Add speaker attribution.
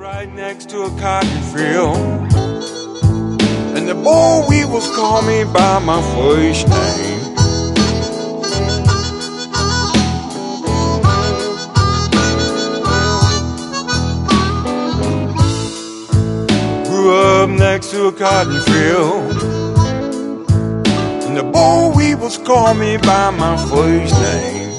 Speaker 1: right next to a cotton field, and the boll weevils call me by my first name. Grew up next to a cotton field, and the boll weevils call me by my first name.